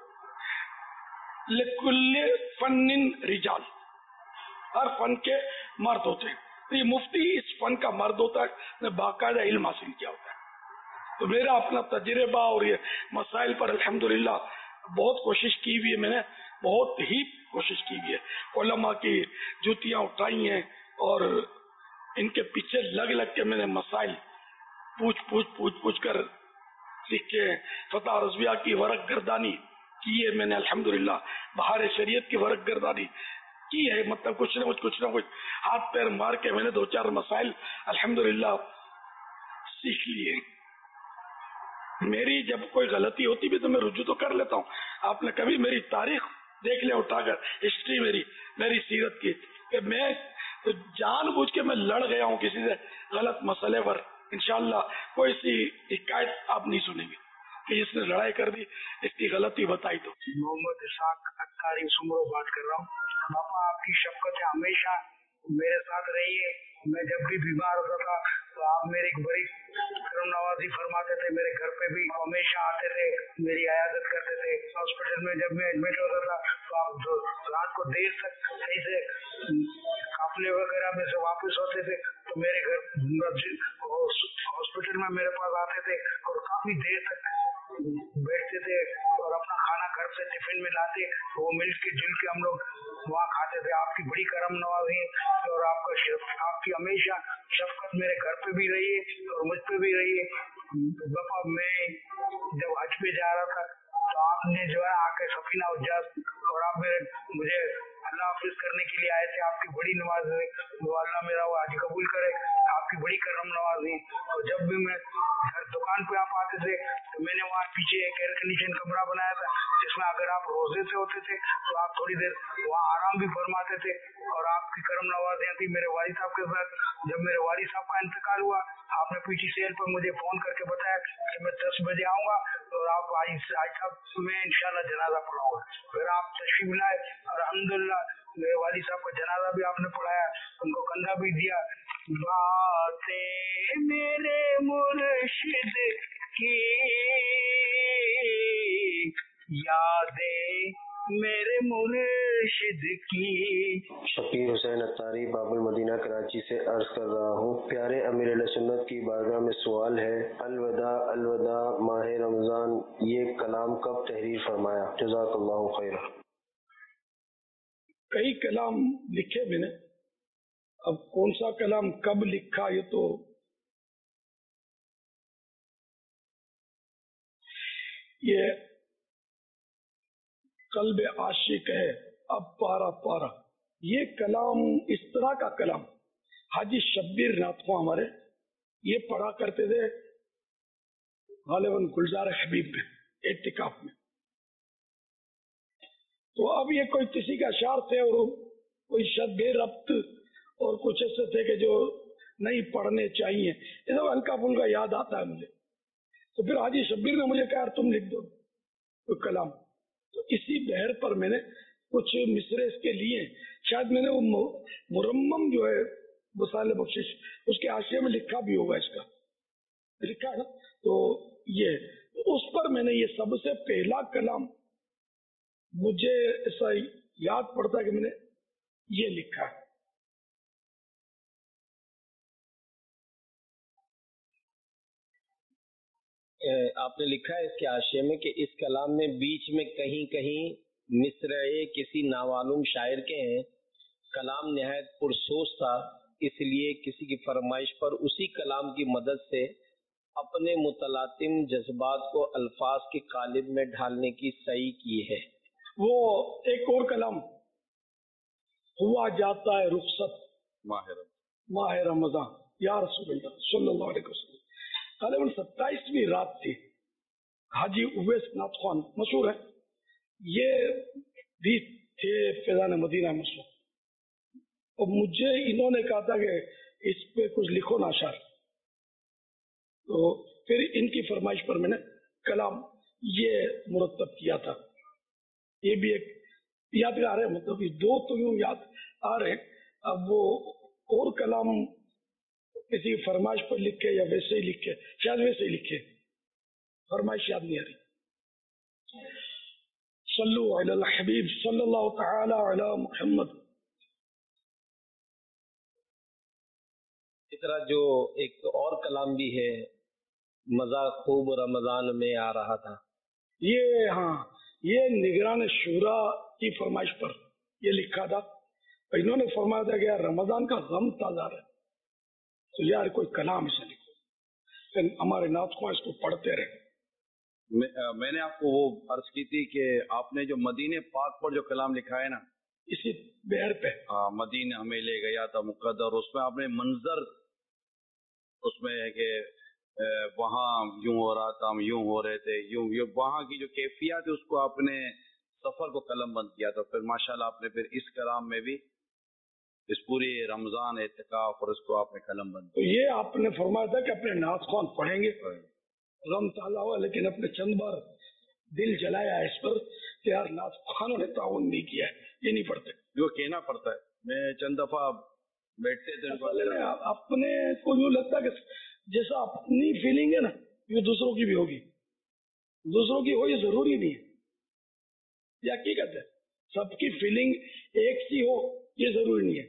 लिकुल्ले फन्निन रिजाल, हर फन के मर्द होते हैं। तो ये मुफ्ती इस फन का मर्द होता है, ने बाकायदा इल्म हासिल किया होता है। तो मेरा अपना तजर्बा और ये मसाइल पर अल्हम्दुलिल्लाह बहुत कोशिश की हुई है, मैंने बहुत ही कोशिश की हुई है। उलमा की जूतियां उठाई हैं और इनके पीछे लग लग के मैंने मसाइल पूछ पूछ पूछ पूछ कर सीखे। फतह रज़विया की वरक गर्दानी की है मैंने अल्हम्दुलिल्लाह, बहार शरीयत की वरक गर्दानी की है। मतलब कुछ ना कुछ कुछ ना कुछ हाथ पैर मार के मैंने दो चार मसाइल अल्हम्दुलिल्लाह सीख लिए। मेरी जब कोई गलती होती भी तो मैं रुजू तो कर लेता हूँ। आपने कभी मेरी तारीख देख लिया उठाकर, हिस्ट्री मेरी मेरी सीरत की, कि मैं तो जानबूझ के मैं लड़ गया हूँ किसी से गलत मसले पर। इंशाअल्लाह कोई सी शिकायत आप नहीं सुनेंगे कि इसने लड़ाई कर दी, इसकी गलती बताई। तो मोहम्मद इसाक अत्तारी सुमरो बात कर रहा हूँ। बापा आपकी शफकत हमेशा मेरे साथ रही है। मैं जब भी बीमार होता था तो आप मेरी बड़ी करम नवाजी फरमाते थे, मेरे घर पे भी हमेशा आते थे, मेरी इयादत करते थे। हॉस्पिटल में जब मैं एडमिट होता था तो आप रात को देर तक सही से काफले वगैरह में से वापस होते थे तो मेरे घर हॉस्पिटल में मेरे पास आते थे और काफी देर तक बैठते थे और अपना खाना घर से टिफिन में लाते, वो मिल के जुल के हम लोग वहाँ खाते थे। आपकी बड़ी करम नवाजी और आपका आपकी हमेशा शफकत मेरे घर पे भी रही है और मुझ पे भी रही है। बापा मैं जब हज पे जा रहा था तो आपने जो है आके सफीना उज्जाज और आप मेरे मुझे अल्लाह हाफिज करने के लिए आए थे। आपकी बड़ी नवाज है, वो अल्लाह मेरा वो हज कबूल करे। आपकी बड़ी करम नवाजी। और जब भी मैं घर दुकान पे आप आते थे तो मैंने वहाँ पीछे एक एयर कंडीशन कमरा बनाया था, में अगर आप रोजे से होते थे तो आप थोड़ी देर वहाँ आराम भी फरमाते थे, और आपकी करम नवाजियाँ थी मेरे वालिद साहब के साथ। जब मेरे वालिद साहब का इंतकाल हुआ, आपने पीछे सेल पर मुझे फोन करके बताया कि मैं दस बजे आऊंगा और आप आज आज तक मैं इंशाल्लाह जनाजा पढ़ाऊंगा। फिर आप तशरीफ लाए, अल्हम्दुलिल्लाह मेरे वालिद साहब का जनाजा भी आपने पढ़ाया, उनको कंधा भी दिया। बातें मेरे मुर्शिद की, यादें मेरे मुर्शिद की। शकीर हुसैन अत्तारी बाबुल मदीना कराची से अर्ज कर रहा हूँ, प्यारे अमीर अहले सुन्नत की बारगाह में सवाल है, अलविदा अलविदा माह रमजान, ये कलाम कब तहरीर फरमाया? जज़ाकल्लाहु खैर। कई कलाम लिखे मैंने, अब कौन सा कलाम कब लिखा ये तो ये कल्बे आशिक है अब पारा पारा, ये कलाम इस तरह का कलाम हाजी शब्बीर नाथवा हमारे ये पढ़ा करते थे गालिबन गुलजार हबीब में, एतिकाफ में। तो अब ये कोई किसी का अशार थे और कोई शब्द रब्त और कुछ ऐसे थे कि जो नहीं पढ़ने चाहिए, ये सब हल्का फुल्का याद आता है मुझे। तो फिर हाजी शब्बीर ने मुझे कहा तुम लिख दो कोई कलाम, तो इसी बहर पर मैंने कुछ मिसरे इसके लिए, शायद मैंने वो मुरम्मम जो है वसाइल बख्शिश उसके आशय में लिखा भी होगा, इसका लिखा है ना। तो ये उस पर मैंने ये सबसे पहला कलाम मुझे ऐसा याद पड़ता है कि मैंने ये लिखा है। आपने लिखा है इसके आशय में कि इस कलाम में बीच में कहीं कहीं मिसरे किसी नामालूम शायर के हैं, कलाम निहायत पुरसोच था, इसलिए किसी की फरमाइश पर उसी कलाम की मदद से अपने मुतलातिम जज्बात को अल्फाज के कालिब में ढालने की सही की है। वो एक और कलाम हुआ जाता है रुखसत माह रमजान या रसूलुल्लाह सल्लल्लाहु अलैहि वसल्लम, गालिबन सत्ताईसवीं रात थी, हाजी उवैस नाथ खान मशहूर है, ये भी थे फैजान मदीना मशहूर, और मुझे इन्होंने कहा था कि इस पे कुछ लिखो ना अशार, तो फिर इनकी फरमाइश पर मैंने कलाम ये मुरतब किया था। ये भी एक यादगार है, मतलब ये दो तो यूं याद आ रहे हैं। अब वो और कलाम किसी फरमाइश पर लिखे या वैसे ही लिखे, शायद वैसे ही लिखे, फरमाइश याद नहीं आ रही। सल्लु अलल हबीब सल्लल्लाहु तआला अला मुहम्मद। इस तरह जो एक और कलाम भी है, मजा खूब रमजान में आ रहा था, ये हाँ ये निगरान शूरा की फरमाइश पर ये लिखा था। इन्होंने फरमाया था कि यार रमजान का गम ताजा है, तो यार कोई कलाम इसे लिखो, फिर हमारे नाथ को इसको पढ़ते रहे। मैं, मैंने आपको वो अर्ज की थी कि आपने जो मदीने पाक पर जो कलाम लिखा है ना, इसी बहर पे हाँ मदीने हमें ले गया था मुकद्दर, उसमें आपने मंजर उसमें है कि वहाँ यूं हो रहा था, हम यूं हो रहे थे, यूं यूं वहाँ की जो कैफियत है उसको आपने सफर को कलम बंद किया। तो फिर माशाल्लाह आपने फिर इस कलाम में भी इस पूरी रमजान एतकाफ और इसको आपने कलम बंद किया। तो ये आपने फरमाया था कि अपने नाथ ख्वान पढ़ेंगे, गम ताला हुआ, लेकिन अपने चंद बार दिल जलाया इस पर कि यार नाथ खानों ने ताउन नहीं किया है, ये नहीं पढ़ते, जो कहना पड़ता है। मैं चंद दफा बैठते थे, अपने को यूं लगता है कि जैसा अपनी फीलिंग है ना, ये दूसरों की भी होगी, दूसरों की हो ये जरूरी नहीं है, ये हकीकत है, सबकी फीलिंग एक सी हो ये जरूरी नहीं है।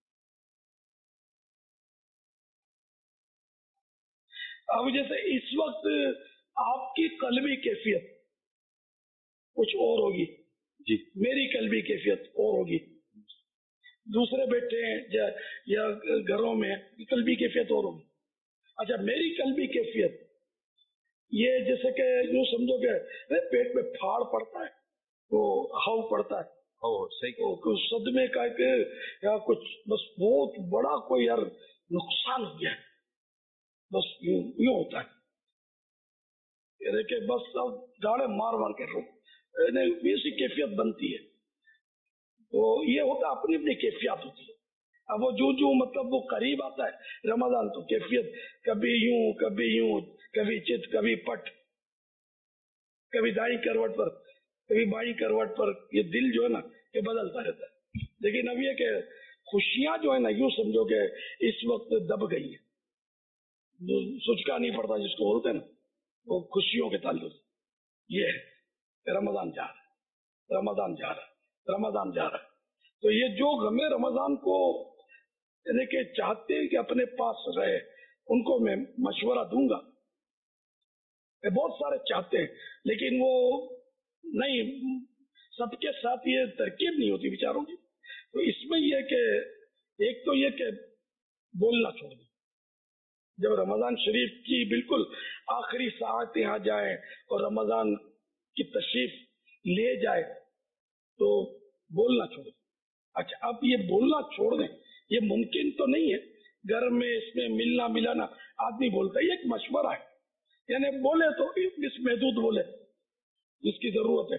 अब जैसे इस वक्त आपकी कल्बी कैफियत कुछ और होगी जी, मेरी कल्बी कैफियत और होगी, दूसरे बैठे हैं या घरों में कल्बी कैफियत और होगी। अच्छा, मेरी कल्बी कैफियत ये जैसे कि यूं समझो कि पेट में फाड़ पड़ता है, वो हाउ पड़ता है, ओ सही, तो कुछ सदमे का के या कुछ बस बहुत बड़ा कोई यार नुकसान हो गया, बस यूं यूं होता है, ये देखे बस अब गाड़े मार मार के रो वैसी कैफियत बनती है। तो ये होता अपनी अपनी कैफियत होती है। अब वो जो जो मतलब वो करीब आता है रमजान तो कैफियत कभी यूं कभी यूं, कभी चित कभी पट, कभी दाई करवट पर कभी बाई करवट पर, ये दिल जो है ना ये बदलता रहता है। लेकिन अब ये कि खुशियां जो है ना यूं समझो कि इस वक्त दब गई है, सुचका नहीं पड़ता जिसको बोलते हैं ना, वो खुशियों के ताल्लुक ये है रमजान जा रहा है, रमजान जा रहा है, रमजान जा रहा है। तो ये जो गमे रमजान को यानी कि चाहते हैं कि अपने पास रहे, उनको मैं मशवरा दूंगा। बहुत सारे चाहते हैं लेकिन वो नहीं, सबके साथ ये तरकीब नहीं होती बेचारों की। तो इसमें यह कि एक तो ये कि बोलना छोड़ दें। जब रमजान शरीफ की बिल्कुल आखिरी साहतें आ जाए और रमजान की तशरीफ ले जाए तो बोलना छोड़ दें। अच्छा, अब ये बोलना छोड़ दें ये मुमकिन तो नहीं है, घर में इसमें मिलना मिलाना आदमी बोलता है, ये एक मशवरा है। यानी बोले तो इस महदूद बोले जिसकी जरूरत है,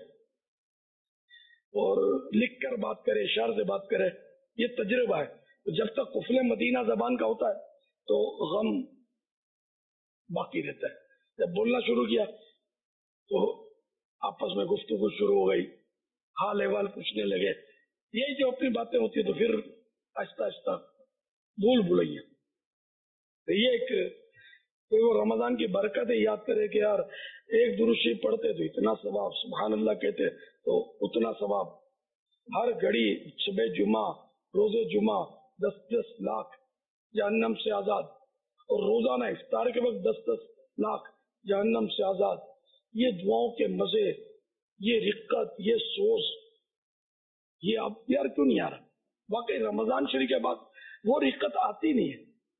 और लिख कर बात करे, इशारे से बात करे, ये तजुर्बा है। तो जब तक कुफले मदीना जबान का होता है तो गम बाकी रहता है। जब बोलना शुरू किया तो आपस में गुफ्तगू शुरू हो गई, हाल अहवाल पूछने लगे, यही जो अपनी बातें होती है तो फिर आहिस्ता आहिस्ता भूल भुलैया। तो ये एक तो वो रमजान की बरकतें याद करे कि यार एक दुरूशी पढ़ते तो इतना सवाब, सुभान अल्लाह कहते तो उतना सवाब, हर घड़ी सुबह जुमा रोजे जुमा दस दस लाख जहन्नम से आजाद, और रोजाना इफ्तार के वक्त दस दस लाख जहन्नम से आजाद। ये दुआओं के मजे, ये रिक्कत, ये सोच, ये अब यार क्यों नहीं आ रहा? वाकई रमजान शरीफ के बाद वो रिक्कत आती नहीं है,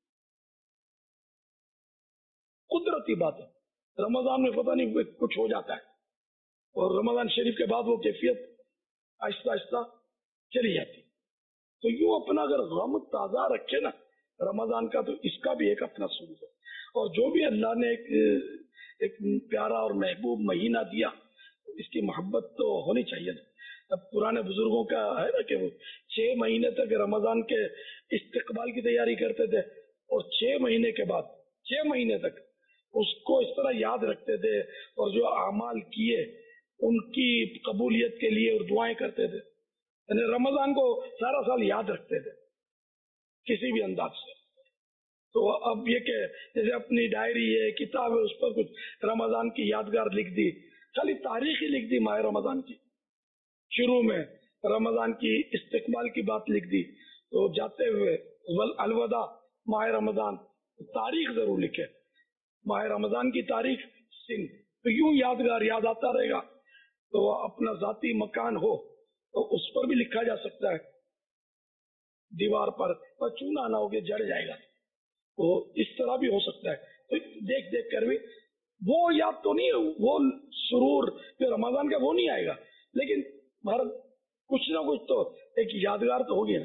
कुदरती बात है। रमजान में पता नहीं कुछ हो जाता है और रमजान शरीफ के बाद वो कैफियत आहिस्ता आहिस्ता चली जाती। तो यूं अपना अगर गम ताजा रखे ना रमजान का, तो इसका भी एक अपना सूरज है। और जो भी अल्लाह ने एक एक प्यारा और महबूब महीना दिया, इसकी मोहब्बत तो होनी चाहिए ना। अब पुराने बुजुर्गों का है ना कि वो छह महीने तक रमजान के इस्तिकबाल की तैयारी करते थे, और छह महीने के बाद छह महीने तक उसको इस तरह याद रखते थे, और जो अमाल किए उनकी कबूलियत के लिए और दुआएं करते थे। यानी रमजान को सारा साल याद रखते थे किसी भी अंदाज से। तो अब ये कि जैसे अपनी डायरी है, किताब है, उस पर कुछ रमजान की यादगार लिख दी, खाली तारीख ही लिख दी माह रमजान की, शुरू में रमजान की इस्तिकबाल की बात लिख दी, तो जाते हुए वल अलविदा माह रमजान तारीख जरूर लिखे, माह रमजान की तारीख सिंध। तो यूं यादगार याद आता रहेगा। तो अपना जाती मकान हो तो उस पर भी लिखा जा सकता है दीवार पर, पर चूना ना हो के जड़ जाएगा, तो इस तरह भी हो सकता है। तो देख देख कर भी वो याद तो नहीं है, वो सुरूर जो रमजान का वो नहीं आएगा, लेकिन हर कुछ ना कुछ तो एक यादगार तो हो गया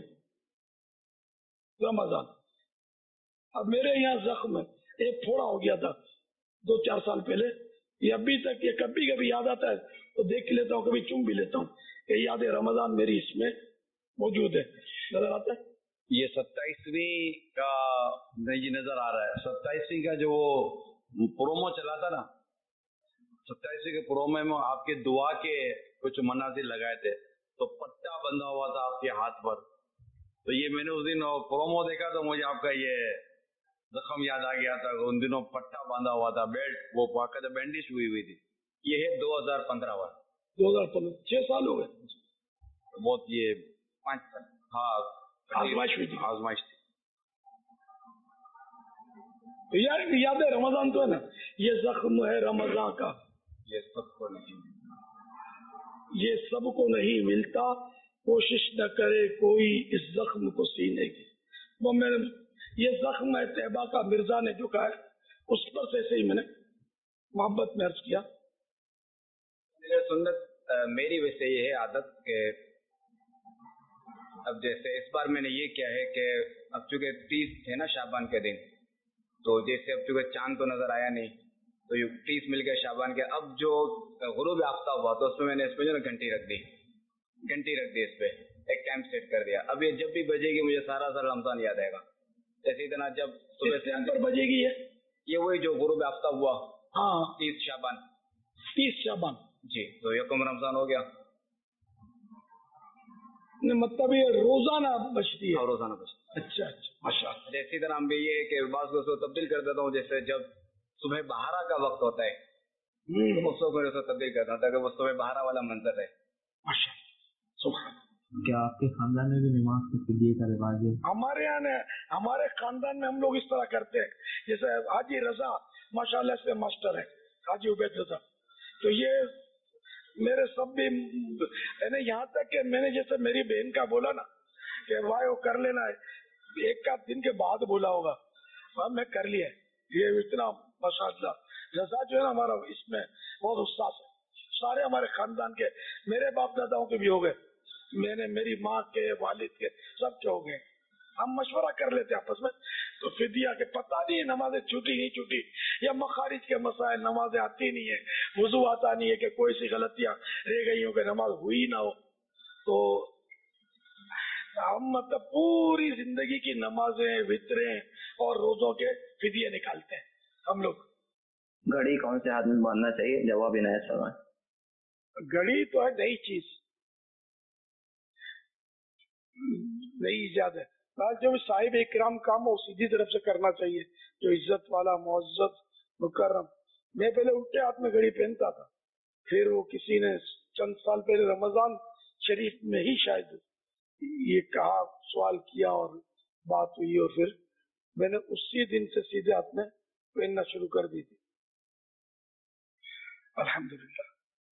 रमजान। अब मेरे यहाँ जख्म एक फोड़ा हो गया था दो चार साल पहले, ये अभी तक ये कभी कभी याद आता है तो देख लेता हूँ, कभी चुम भी लेता हूँ, ये याद है रमजान मेरी इसमें मौजूद है। नजर आता है ये सत्ताईसवीं का नहीं नजर आ रहा है। सत्ताईसवीं का जो प्रोमो चला था ना, सत्ताईसवीं के प्रोमो में आपके दुआ के कुछ मनाजिर लगाए थे, तो पट्टा बंधा हुआ था आपके हाथ पर। तो ये मैंने उस दिन प्रोमो देखा तो मुझे आपका ये जख्म याद आ गया था। उन दिनों पट्टा बांधा हुआ था, बेल्ट वो बाकायदा बैंडिश हुई हुई थी। ये है दो हजार पंद्रह वाला, दो हजार पंद्रह छह साल हो गए बहुत, ये पाँच साल हाँ आजमाइश हुई थी, आजमाइश थी। तो यार याद है रमजान तो है ना, ये जख्म है रमजान का, ये सबको नहीं ये सबको नहीं मिलता, कोशिश न करे कोई इस जख्म को सीने की। वो मैंने ये जख्म है तैबा का, मिर्जा ने जो कहा है उस पर से ऐसे ही मैंने मोहब्बत में अर्ज किया। मेरा सुन्नत मेरी वैसे ये है आदत के, अब जैसे इस बार मैंने ये किया है कि अब चूंकि तीस थे ना शाबान के दिन, तो जैसे अब चूंकि चांद तो नजर आया नहीं, تو یہ تیس مل گیا شعبان کے. اب جو غروب آفتاب ہوا تو اس میں میں نے اس پہ جو نا گھنٹی رکھ دی گھنٹی رکھ دی اس پہ ایک ٹائم سیٹ کر دیا. اب یہ جب بھی بجے گی مجھے سارا سارا رمضان یاد آئے گا. اسی طرح جب صبح سے پر بجے گی ہے یہ وہی جو غروب آفتاب ہوا ہاں تیس شعبان تیس شعبان جی تو یکم رمضان ہو گیا. مطلب یہ روزانہ بچتی ہے روزانہ بچتی. اچھا اچھا ماشاء اللہ. اسی طرح ہم بھی یہ کہ بعض کو تبدیل کر دیتا ہوں جیسے جب صبح بہارا کا وقت ہوتا ہے تو اس کو تبدیل کرتا ہوں تاکہ وہ صبح بہارا والا منظر ہے. ماشاء اللہ سبحان اللہ. کیا آپ کے خاندان میں بھی نماز کے فدیے کا رواج ہے؟ ہمارے یہاں نے ہمارے خاندان میں ہم لوگ اس طرح کرتے ہیں. جیسے حاجی رضا ماشاء اللہ سے ماسٹر ہے حاجی عبید رضا. تو یہ میرے سب بھی یعنی یہاں تک کہ میں نے جیسے میری بہن کا بولا نا کہ بھائی وہ کر لینا ہے ایک آدھ دن کے بعد بولا ہوگا میں کر لیا. یہ اتنا ماشاء اللہ رضا جو ہے نا ہمارا اس میں بہت استاذ ہے. سارے ہمارے خاندان کے میرے باپ داداؤں کے بھی ہو گئے میں نے میری ماں کے والد کے سب کے ہو گئے. ہم مشورہ کر لیتے آپس میں. تو فدیہ کے پتہ نہیں نمازیں چھوٹی نہیں چھوٹی یا مخارج کے مسائل نمازیں آتی نہیں ہے وضو آتا نہیں ہے کہ کوئی سی غلطیاں رہ گئی ہوں کہ نماز ہوئی نہ ہو. تو ہم مطلب پوری زندگی کی نمازیں وطریں اور روزوں کے فدیے نکالتے ہیں ہم لوگ. گھڑی کون سے ہاتھ میں باندھنا چاہیے؟ جواب عنایت فرمائیں. گھڑی تو ہے نئی چیز نئی ایجاد ہے. جو صاحب اکرام کام ہو سیدھی طرف سے کرنا چاہیے جو عزت والا معزز مکرم. میں پہلے الٹے ہاتھ میں گھڑی پہنتا تھا پھر وہ کسی نے چند سال پہلے رمضان شریف میں ہی شاید یہ کہا سوال کیا اور بات ہوئی اور پھر میں نے اسی دن سے سیدھے ہاتھ میں پہننا شروع کر دی تھی. الحمدللہ.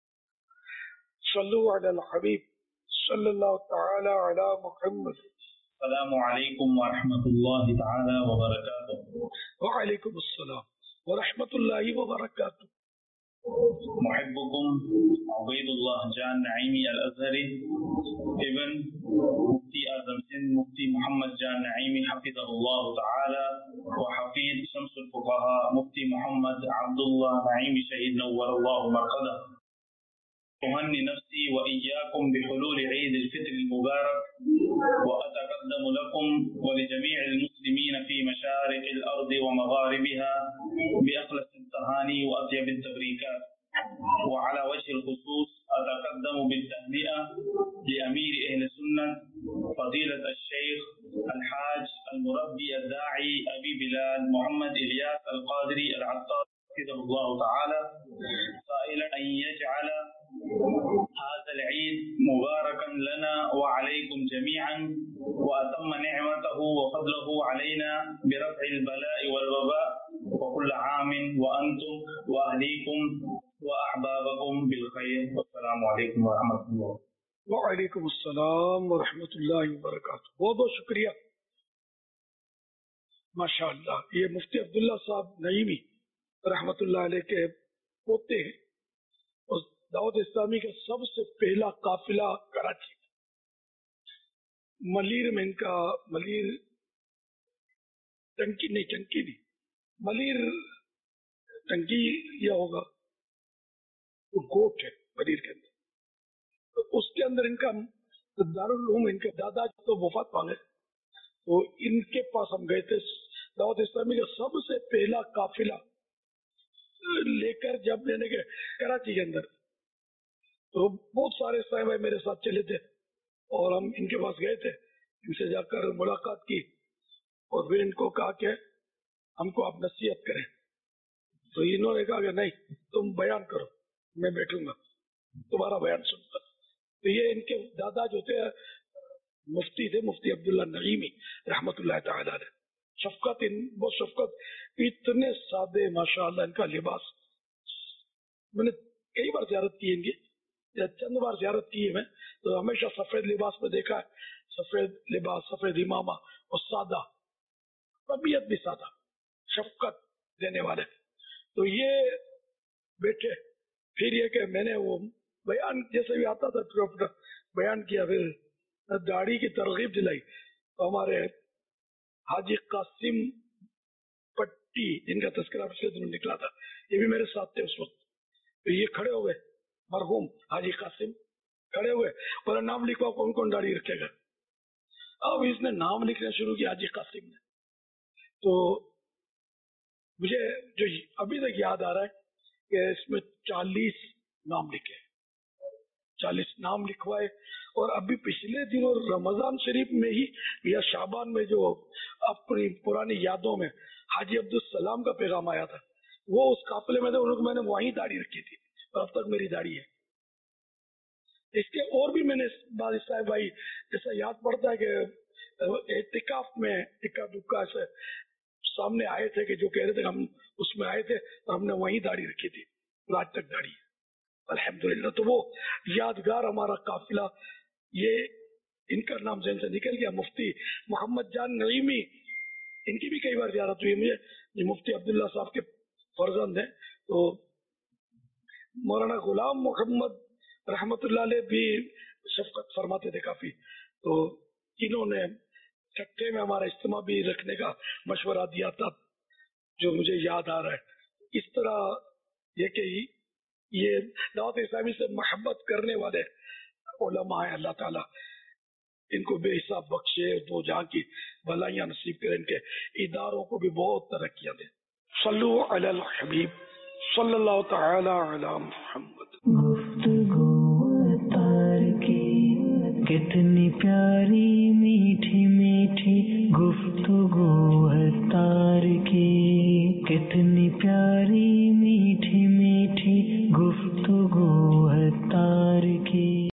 صلو علی الحبیب صلی اللہ تعالی علی محمد. السلام علیکم ورحمۃ اللہ تعالی وبرکاتہ. وعلیکم السلام ورحمۃ اللہ وبرکاتہ. محبكم عبید اللہ جان نعیمی الازہری ابن مفتی اعظم سندھ مفتی محمد جان نعیمی حفظہ اللہ تعالی وحفیظ شمس الفقہاء مفتی محمد عبداللہ نعیمی شہید نور اللہ مرقدہ. أهني نفسي وإياكم بحلول عيد الفطر المبارك وأتقدم لكم ولجميع المسلمين في مشارق الأرض ومغاربها بأخلص التهاني وأطيب التبريكات. وعلى وجه الخصوص أتقدم بالتهنئة لأمير أهل السنة فضيلة الشيخ الحاج المربي الداعي أبي بلال محمد إلياس القادري العطار حفظه الله تعالى سائلا أن يجعل هذا العيد مباركا لنا وعليكم جميعا وأتم نعمته وفضله علينا برفع البلاء والوباء وكل عام وأنتم وأهليكم وأحبابكم بالخير. والسلام عليكم ورحمة الله. وعلیکم السلام ورحمۃ اللہ وبرکاتہ. بہت بہت شکریہ. ماشاء اللہ. یہ مفتی عبداللہ صاحب نعیمی رحمۃ اللہ علیہ کے پوتے ہیں. دعوت اسلامی کا سب سے پہلا قافلہ کراچی ملیر میں ان کا ملیر ٹنکی نہیں ٹنکی نہیں ملیر ٹنکی یا ہوگا وہ گوٹ ہے ملیر کے اندر. تو اس کے اندر ان کا دارالعلوم ان کے دادا تو وفات پالے تو ان کے پاس ہم گئے تھے. دعوت اسلامی کا سب سے پہلا قافلہ لے کر جب لینے کے کراچی کے اندر تو بہت سارے صاحب میرے ساتھ چلے تھے اور ہم ان کے پاس گئے تھے. ان سے جا کر ملاقات کی اور پھر ان کو کہا کہ ہم کو آپ نصیحت کریں. تو انہوں نے کہا کہ نہیں تم بیان کرو میں بیٹھوں گا تمہارا بیان سنتا. تو یہ ان کے دادا جو تھے مفتی تھے مفتی عبداللہ نعیمی رحمت اللہ تعالی علیہ. شفقت ان وہ شفقت اتنے سادے ماشاء اللہ. ان کا لباس میں نے کئی بار زیارت کی ان کی یا چند بار زیارت کی ہے میں تو ہمیشہ سفید لباس میں دیکھا ہے. سفید لباس سفید امامہ اور سادہ طبیعت بھی سادہ شفقت دینے والے. تو یہ بیٹھے پھر یہ کہ میں نے وہ بیان جیسے بھی آتا تھا بیان کیا پھر داڑھی کی ترغیب دلائی. تو ہمارے حاجی قاسم टी जिनका तस्करा पिछले दिनों निकला था, ये भी मेरे साथ थे उस वक्त। तो ये खड़े हुए मरहूम हाजी कासिम खड़े हुए, बोला नाम लिखवा, कौन कौन दाढ़ी रखेगा। अब इसने नाम लिखना शुरू किया हाजी कासिम ने। तो मुझे जो अभी तक याद आ रहा है कि इसमें चालीस नाम लिखे, चालीस नाम लिखवाए। और अभी पिछले दिनों रमजान शरीफ में ही या शाबान में जो अपनी पुरानी यादों में हाजी अब्दुल सलाम का पैगाम आया था, वो उस काफिले में थे, उनको मैंने वहीं दाढ़ी रखी थी और अब तक मेरी दाढ़ी है। इसके और भी मैंने बात साहब भाई जैसा याद पड़ता है कि एतिकाफ में इक्का दुक्का ऐसे सामने आए थे कि जो कह रहे थे हम उसमें आए थे और हमने वहीं दाढ़ी रखी थी, आज तक दाढ़ी है अल्हम्दुलिल्लाह। तो वो यादगार हमारा काफिला, ये इनका नाम जहन से निकल गया, मुफ्ती मोहम्मद जान नईमी, इनकी भी कई बार ज़ियारत हुई मुझे। ये मुफ्ती अब्दुल्ला साहब के फर्जंद हैं। तो मौलाना गुलाम मोहम्मद रहमतुल्लाह अलैह भी शफकत फरमाते थे काफी। तो इन्होंने छठे में हमारा इज्तिमा भी रखने का मशवरा दिया था, जो मुझे याद आ रहा है। इस तरह ये कि ये दावत इस्लामी से मोहब्बत करने वाले उलमा है, अल्लाह ताला इनको बेहिसाब बख्शे, वो जहाँ की भलाइयाँ नसीब करें, इनके इदारों को भी बहुत तरक्कियां दे। सल्लु अलल हबीब सल्लल्लाहु तआला अला मुहम्मद। गुफ्तगू तार की कितनी प्यारी मीठी